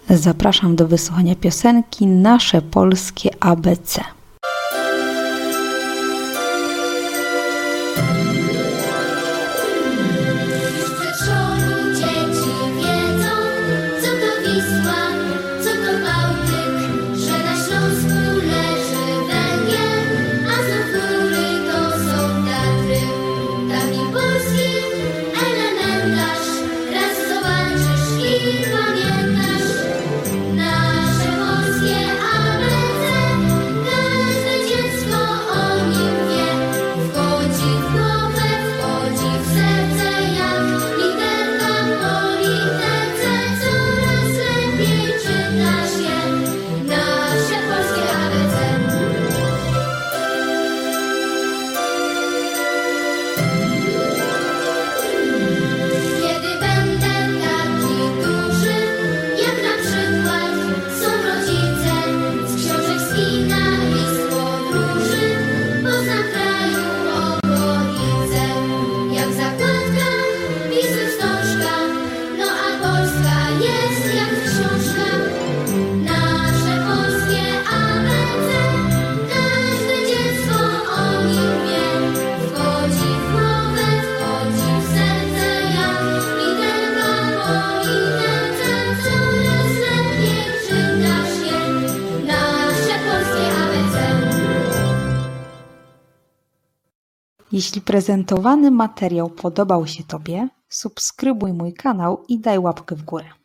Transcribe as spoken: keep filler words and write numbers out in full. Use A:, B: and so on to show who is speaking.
A: Zapraszam do wysłuchania piosenki Nasze Polskie A B C. Jeśli prezentowany materiał podobał się Tobie, subskrybuj mój kanał i daj łapkę w górę.